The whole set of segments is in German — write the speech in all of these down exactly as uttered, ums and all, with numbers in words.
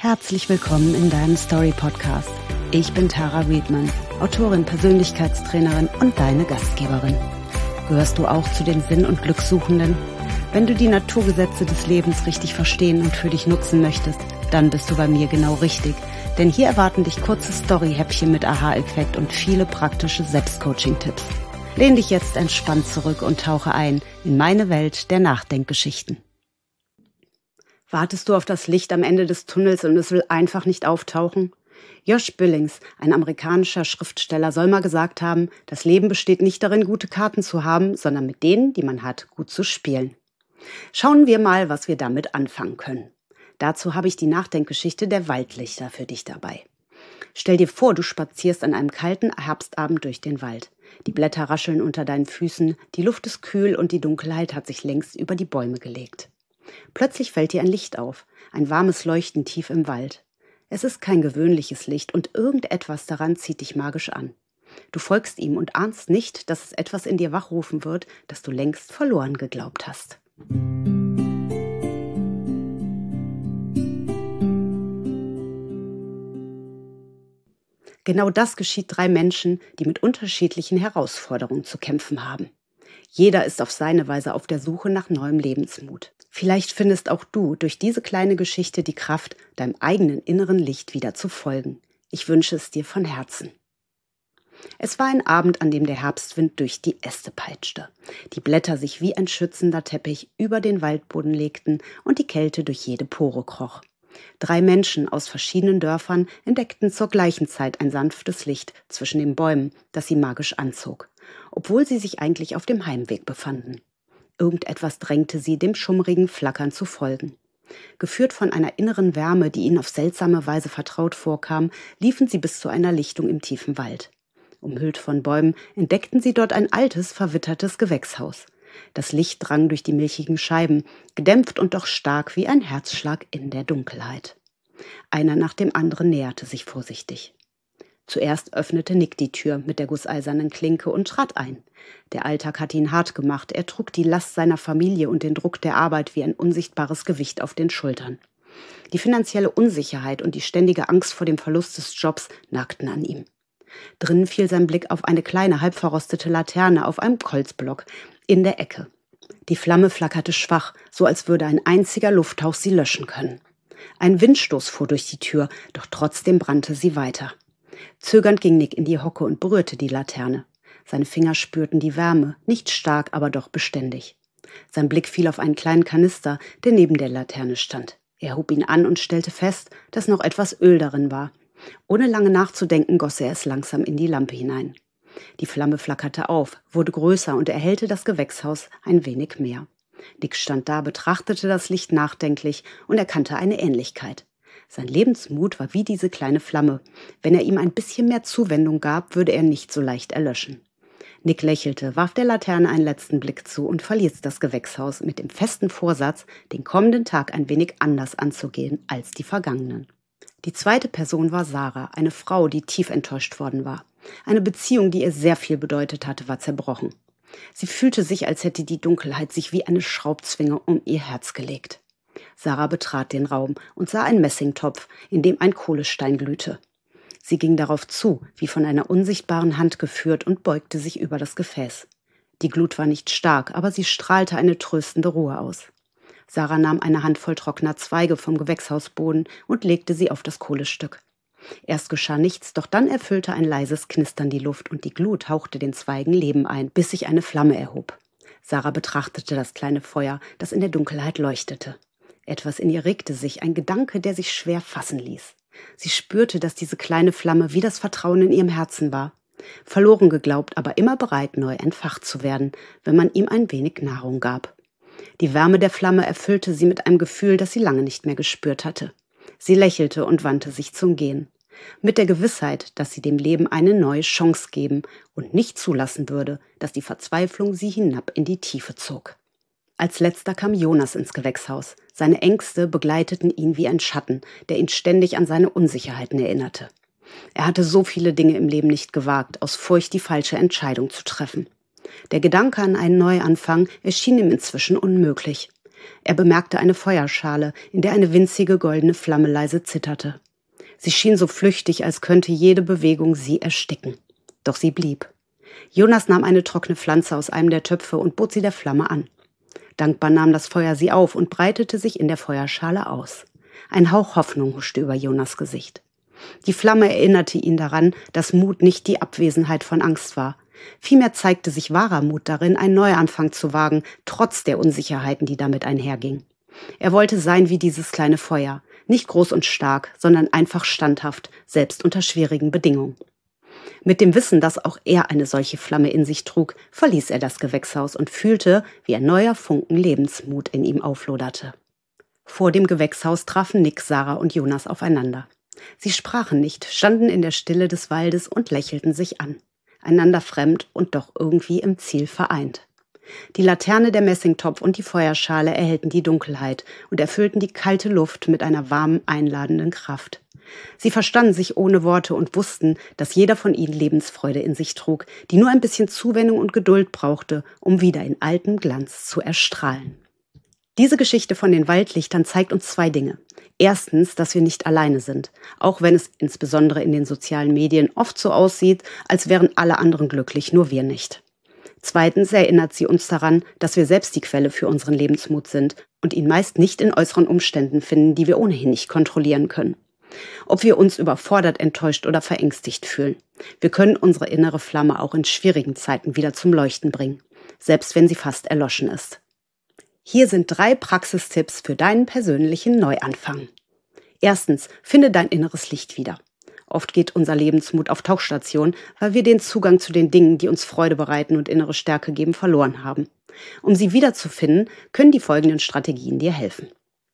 Herzlich willkommen in deinem Story-Podcast. Ich bin Tara Riedman, Autorin, Persönlichkeitstrainerin und deine Gastgeberin. Gehörst du auch zu den Sinn- und Glückssuchenden? Wenn du die Naturgesetze des Lebens richtig verstehen und für dich nutzen möchtest, dann bist du bei mir genau richtig. Denn hier erwarten dich kurze Story-Häppchen mit Aha-Effekt und viele praktische Selbstcoaching-Tipps. Lehn dich jetzt entspannt zurück und tauche ein in meine Welt der Nachdenkgeschichten. Wartest du auf das Licht am Ende des Tunnels und es will einfach nicht auftauchen? Josh Billings, ein amerikanischer Schriftsteller, soll mal gesagt haben, das Leben besteht nicht darin, gute Karten zu haben, sondern mit denen, die man hat, gut zu spielen. Schauen wir mal, was wir damit anfangen können. Dazu habe ich die Nachdenkgeschichte der Waldlichter für dich dabei. Stell dir vor, du spazierst an einem kalten Herbstabend durch den Wald. Die Blätter rascheln unter deinen Füßen, die Luft ist kühl und die Dunkelheit hat sich längst über die Bäume gelegt. Plötzlich fällt dir ein Licht auf, ein warmes Leuchten tief im Wald. Es ist kein gewöhnliches Licht und irgendetwas daran zieht dich magisch an. Du folgst ihm und ahnst nicht, dass es etwas in dir wachrufen wird, das du längst verloren geglaubt hast. Genau das geschieht drei Menschen, die mit unterschiedlichen Herausforderungen zu kämpfen haben. Jeder ist auf seine Weise auf der Suche nach neuem Lebensmut. Vielleicht findest auch du durch diese kleine Geschichte die Kraft, deinem eigenen inneren Licht wieder zu folgen. Ich wünsche es dir von Herzen. Es war ein Abend, an dem der Herbstwind durch die Äste peitschte, die Blätter sich wie ein schützender Teppich über den Waldboden legten und die Kälte durch jede Pore kroch. Drei Menschen aus verschiedenen Dörfern entdeckten zur gleichen Zeit ein sanftes Licht zwischen den Bäumen, das sie magisch anzog, obwohl sie sich eigentlich auf dem Heimweg befanden. Irgendetwas drängte sie, dem schummrigen Flackern zu folgen. Geführt von einer inneren Wärme, die ihnen auf seltsame Weise vertraut vorkam, liefen sie bis zu einer Lichtung im tiefen Wald. Umhüllt von Bäumen entdeckten sie dort ein altes, verwittertes Gewächshaus. Das Licht drang durch die milchigen Scheiben, gedämpft und doch stark wie ein Herzschlag in der Dunkelheit. Einer nach dem anderen näherte sich vorsichtig. Zuerst öffnete Nick die Tür mit der gusseisernen Klinke und trat ein. Der Alltag hatte ihn hart gemacht, er trug die Last seiner Familie und den Druck der Arbeit wie ein unsichtbares Gewicht auf den Schultern. Die finanzielle Unsicherheit und die ständige Angst vor dem Verlust des Jobs nagten an ihm. Drinnen fiel sein Blick auf eine kleine, halb verrostete Laterne auf einem Holzblock in der Ecke. Die Flamme flackerte schwach, so als würde ein einziger Lufthauch sie löschen können. Ein Windstoß fuhr durch die Tür, doch trotzdem brannte sie weiter. Zögernd ging Nick in die Hocke und berührte die Laterne. Seine Finger spürten die Wärme, nicht stark, aber doch beständig. Sein Blick fiel auf einen kleinen Kanister, der neben der Laterne stand. Er hob ihn an und stellte fest, dass noch etwas Öl darin war. Ohne lange nachzudenken, goss er es langsam in die Lampe hinein. Die Flamme flackerte auf, wurde größer und erhellte das Gewächshaus ein wenig mehr. Nick stand da, betrachtete das Licht nachdenklich und erkannte eine Ähnlichkeit. Sein Lebensmut war wie diese kleine Flamme. Wenn er ihm ein bisschen mehr Zuwendung gab, würde er nicht so leicht erlöschen. Nick lächelte, warf der Laterne einen letzten Blick zu und verließ das Gewächshaus mit dem festen Vorsatz, den kommenden Tag ein wenig anders anzugehen als die vergangenen. Die zweite Person war Sarah, eine Frau, die tief enttäuscht worden war. Eine Beziehung, die ihr sehr viel bedeutet hatte, war zerbrochen. Sie fühlte sich, als hätte die Dunkelheit sich wie eine Schraubzwinge um ihr Herz gelegt. Sarah betrat den Raum und sah einen Messingtopf, in dem ein Kohlestein glühte. Sie ging darauf zu, wie von einer unsichtbaren Hand geführt, und beugte sich über das Gefäß. Die Glut war nicht stark, aber sie strahlte eine tröstende Ruhe aus. Sarah nahm eine Handvoll trockener Zweige vom Gewächshausboden und legte sie auf das Kohlestück. Erst geschah nichts, doch dann erfüllte ein leises Knistern die Luft und die Glut hauchte den Zweigen Leben ein, bis sich eine Flamme erhob. Sarah betrachtete das kleine Feuer, das in der Dunkelheit leuchtete. Etwas in ihr regte sich, ein Gedanke, der sich schwer fassen ließ. Sie spürte, dass diese kleine Flamme wie das Vertrauen in ihrem Herzen war. Verloren geglaubt, aber immer bereit, neu entfacht zu werden, wenn man ihm ein wenig Nahrung gab. Die Wärme der Flamme erfüllte sie mit einem Gefühl, das sie lange nicht mehr gespürt hatte. Sie lächelte und wandte sich zum Gehen. Mit der Gewissheit, dass sie dem Leben eine neue Chance geben und nicht zulassen würde, dass die Verzweiflung sie hinab in die Tiefe zog. Als letzter kam Jonas ins Gewächshaus. Seine Ängste begleiteten ihn wie ein Schatten, der ihn ständig an seine Unsicherheiten erinnerte. Er hatte so viele Dinge im Leben nicht gewagt, aus Furcht die falsche Entscheidung zu treffen. Der Gedanke an einen Neuanfang erschien ihm inzwischen unmöglich. Er bemerkte eine Feuerschale, in der eine winzige goldene Flamme leise zitterte. Sie schien so flüchtig, als könnte jede Bewegung sie ersticken. Doch sie blieb. Jonas nahm eine trockene Pflanze aus einem der Töpfe und bot sie der Flamme an. Dankbar nahm das Feuer sie auf und breitete sich in der Feuerschale aus. Ein Hauch Hoffnung huschte über Jonas Gesicht. Die Flamme erinnerte ihn daran, dass Mut nicht die Abwesenheit von Angst war. Vielmehr zeigte sich wahrer Mut darin, einen Neuanfang zu wagen, trotz der Unsicherheiten, die damit einhergingen. Er wollte sein wie dieses kleine Feuer, nicht groß und stark, sondern einfach standhaft, selbst unter schwierigen Bedingungen. Mit dem Wissen, dass auch er eine solche Flamme in sich trug, verließ er das Gewächshaus und fühlte, wie ein neuer Funken Lebensmut in ihm aufloderte. Vor dem Gewächshaus trafen Nick, Sarah und Jonas aufeinander. Sie sprachen nicht, standen in der Stille des Waldes und lächelten sich an. Einander fremd und doch irgendwie im Ziel vereint. Die Laterne, der Messingtopf und die Feuerschale erhellten die Dunkelheit und erfüllten die kalte Luft mit einer warmen, einladenden Kraft. Sie verstanden sich ohne Worte und wussten, dass jeder von ihnen Lebensfreude in sich trug, die nur ein bisschen Zuwendung und Geduld brauchte, um wieder in altem Glanz zu erstrahlen. Diese Geschichte von den Waldlichtern zeigt uns zwei Dinge. Erstens, dass wir nicht alleine sind, auch wenn es insbesondere in den sozialen Medien oft so aussieht, als wären alle anderen glücklich, nur wir nicht. Zweitens erinnert sie uns daran, dass wir selbst die Quelle für unseren Lebensmut sind und ihn meist nicht in äußeren Umständen finden, die wir ohnehin nicht kontrollieren können. Ob wir uns überfordert, enttäuscht oder verängstigt fühlen. Wir können unsere innere Flamme auch in schwierigen Zeiten wieder zum Leuchten bringen, selbst wenn sie fast erloschen ist. Hier sind drei Praxistipps für deinen persönlichen Neuanfang. Erstens, finde dein inneres Licht wieder. Oft geht unser Lebensmut auf Tauchstation, weil wir den Zugang zu den Dingen, die uns Freude bereiten und innere Stärke geben, verloren haben. Um sie wiederzufinden, können die folgenden Strategien dir helfen.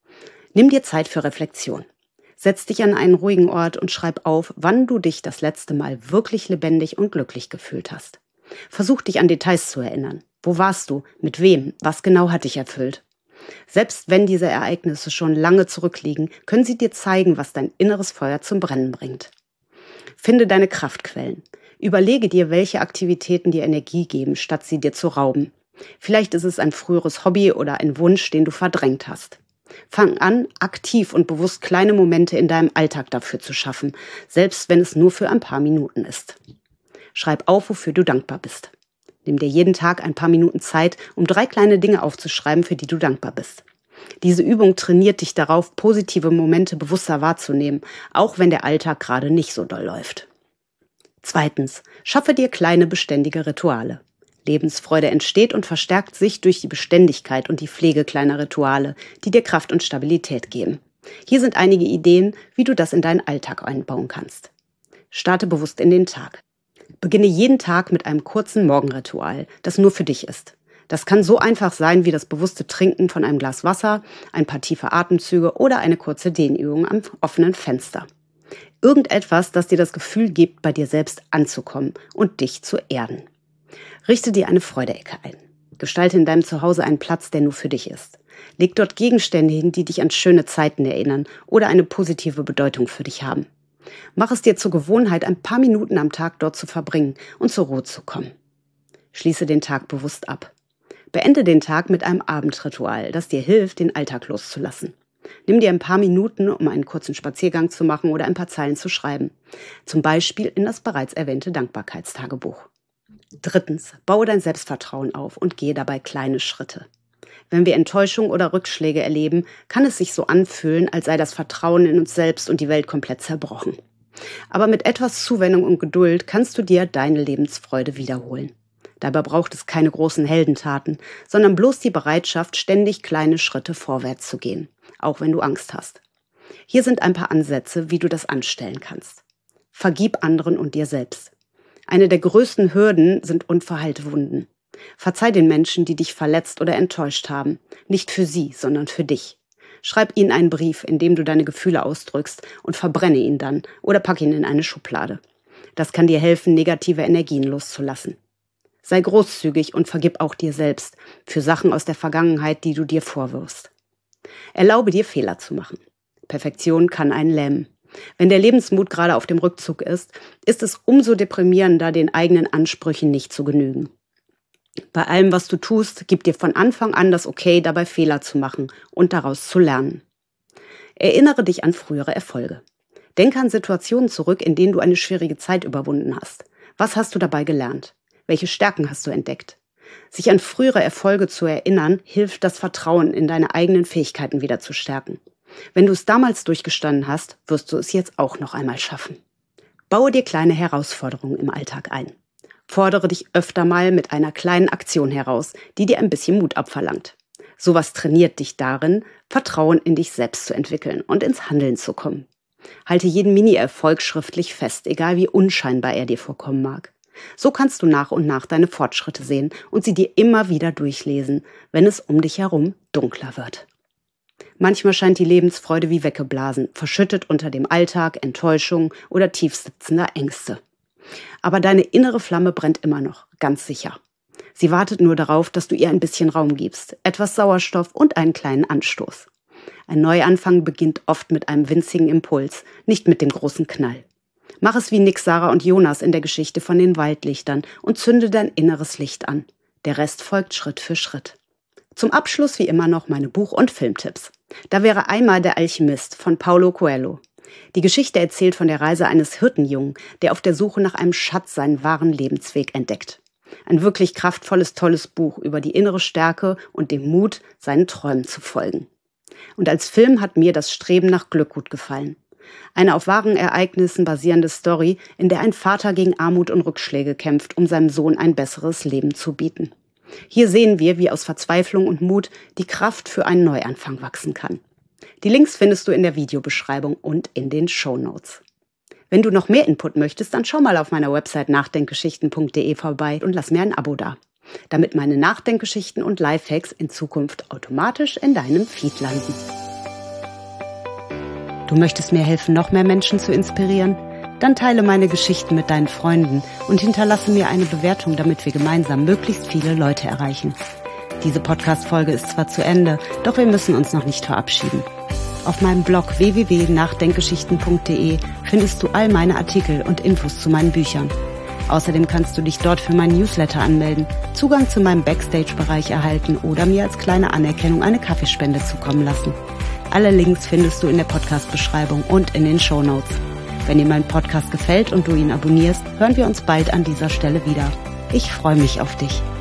Nimm dir Zeit für Reflexion. Setz dich an einen ruhigen Ort und schreib auf, wann du dich das letzte Mal wirklich lebendig und glücklich gefühlt hast. Versuch dich an Details zu erinnern. Wo warst du? Mit wem? Was genau hat dich erfüllt? Selbst wenn diese Ereignisse schon lange zurückliegen, können sie dir zeigen, was dein inneres Feuer zum Brennen bringt. Finde deine Kraftquellen. Überlege dir, welche Aktivitäten dir Energie geben, statt sie dir zu rauben. Vielleicht ist es ein früheres Hobby oder ein Wunsch, den du verdrängt hast. Fang an, aktiv und bewusst kleine Momente in deinem Alltag dafür zu schaffen, selbst wenn es nur für ein paar Minuten ist. Schreib auf, wofür du dankbar bist. Nimm dir jeden Tag ein paar Minuten Zeit, um drei kleine Dinge aufzuschreiben, für die du dankbar bist. Diese Übung trainiert dich darauf, positive Momente bewusster wahrzunehmen, auch wenn der Alltag gerade nicht so doll läuft. Zweitens, schaffe dir kleine, beständige Rituale. Lebensfreude entsteht und verstärkt sich durch die Beständigkeit und die Pflege kleiner Rituale, die dir Kraft und Stabilität geben. Hier sind einige Ideen, wie du das in deinen Alltag einbauen kannst. Starte bewusst in den Tag. Beginne jeden Tag mit einem kurzen Morgenritual, das nur für dich ist. Das kann so einfach sein wie das bewusste Trinken von einem Glas Wasser, ein paar tiefe Atemzüge oder eine kurze Dehnübung am offenen Fenster. Irgendetwas, das dir das Gefühl gibt, bei dir selbst anzukommen und dich zu erden. Richte dir eine Freudeecke ein. Gestalte in deinem Zuhause einen Platz, der nur für dich ist. Leg dort Gegenstände hin, die dich an schöne Zeiten erinnern oder eine positive Bedeutung für dich haben. Mach es dir zur Gewohnheit, ein paar Minuten am Tag dort zu verbringen und zur Ruhe zu kommen. Schließe den Tag bewusst ab. Beende den Tag mit einem Abendritual, das dir hilft, den Alltag loszulassen. Nimm dir ein paar Minuten, um einen kurzen Spaziergang zu machen oder ein paar Zeilen zu schreiben. Zum Beispiel in das bereits erwähnte Dankbarkeitstagebuch. Drittens, baue dein Selbstvertrauen auf und gehe dabei kleine Schritte. Wenn wir Enttäuschung oder Rückschläge erleben, kann es sich so anfühlen, als sei das Vertrauen in uns selbst und die Welt komplett zerbrochen. Aber mit etwas Zuwendung und Geduld kannst du dir deine Lebensfreude wiederholen. Dabei braucht es keine großen Heldentaten, sondern bloß die Bereitschaft, ständig kleine Schritte vorwärts zu gehen, auch wenn du Angst hast. Hier sind ein paar Ansätze, wie du das anstellen kannst. Vergib anderen und dir selbst. Eine der größten Hürden sind unverheilte Wunden. Verzeih den Menschen, die dich verletzt oder enttäuscht haben. Nicht für sie, sondern für dich. Schreib ihnen einen Brief, in dem du deine Gefühle ausdrückst und verbrenne ihn dann oder pack ihn in eine Schublade. Das kann dir helfen, negative Energien loszulassen. Sei großzügig und vergib auch dir selbst für Sachen aus der Vergangenheit, die du dir vorwirfst. Erlaube dir, Fehler zu machen. Perfektion kann einen lähmen. Wenn der Lebensmut gerade auf dem Rückzug ist, ist es umso deprimierender, den eigenen Ansprüchen nicht zu genügen. Bei allem, was du tust, gib dir von Anfang an das Okay, dabei Fehler zu machen und daraus zu lernen. Erinnere dich an frühere Erfolge. Denke an Situationen zurück, in denen du eine schwierige Zeit überwunden hast. Was hast du dabei gelernt? Welche Stärken hast du entdeckt? Sich an frühere Erfolge zu erinnern, hilft, das Vertrauen in deine eigenen Fähigkeiten wieder zu stärken. Wenn du es damals durchgestanden hast, wirst du es jetzt auch noch einmal schaffen. Baue dir kleine Herausforderungen im Alltag ein. Fordere dich öfter mal mit einer kleinen Aktion heraus, die dir ein bisschen Mut abverlangt. Sowas trainiert dich darin, Vertrauen in dich selbst zu entwickeln und ins Handeln zu kommen. Halte jeden Mini-Erfolg schriftlich fest, egal wie unscheinbar er dir vorkommen mag. So kannst du nach und nach deine Fortschritte sehen und sie dir immer wieder durchlesen, wenn es um dich herum dunkler wird. Manchmal scheint die Lebensfreude wie weggeblasen, verschüttet unter dem Alltag, Enttäuschung oder tiefsitzender Ängste. Aber deine innere Flamme brennt immer noch, ganz sicher. Sie wartet nur darauf, dass du ihr ein bisschen Raum gibst, etwas Sauerstoff und einen kleinen Anstoß. Ein Neuanfang beginnt oft mit einem winzigen Impuls, nicht mit dem großen Knall. Mach es wie Nick, Sarah und Jonas in der Geschichte von den Waldlichtern und zünde dein inneres Licht an. Der Rest folgt Schritt für Schritt. Zum Abschluss wie immer noch meine Buch- und Filmtipps. Da wäre einmal Der Alchemist von Paulo Coelho. Die Geschichte erzählt von der Reise eines Hirtenjungen, der auf der Suche nach einem Schatz seinen wahren Lebensweg entdeckt. Ein wirklich kraftvolles, tolles Buch über die innere Stärke und den Mut, seinen Träumen zu folgen. Und als Film hat mir das Streben nach Glück gut gefallen. Eine auf wahren Ereignissen basierende Story, in der ein Vater gegen Armut und Rückschläge kämpft, um seinem Sohn ein besseres Leben zu bieten. Hier sehen wir, wie aus Verzweiflung und Mut die Kraft für einen Neuanfang wachsen kann. Die Links findest du in der Videobeschreibung und in den Shownotes. Wenn du noch mehr Input möchtest, dann schau mal auf meiner Website nachdenkgeschichten punkt de vorbei und lass mir ein Abo da, damit meine Nachdenkgeschichten und Lifehacks in Zukunft automatisch in deinem Feed landen. Du möchtest mir helfen, noch mehr Menschen zu inspirieren? Dann teile meine Geschichten mit deinen Freunden und hinterlasse mir eine Bewertung, damit wir gemeinsam möglichst viele Leute erreichen. Diese Podcast-Folge ist zwar zu Ende, doch wir müssen uns noch nicht verabschieden. Auf meinem Blog w w w punkt nachdenkgeschichten punkt de findest du all meine Artikel und Infos zu meinen Büchern. Außerdem kannst du dich dort für meinen Newsletter anmelden, Zugang zu meinem Backstage-Bereich erhalten oder mir als kleine Anerkennung eine Kaffeespende zukommen lassen. Alle Links findest du in der Podcast-Beschreibung und in den Shownotes. Wenn dir mein Podcast gefällt und du ihn abonnierst, hören wir uns bald an dieser Stelle wieder. Ich freue mich auf dich.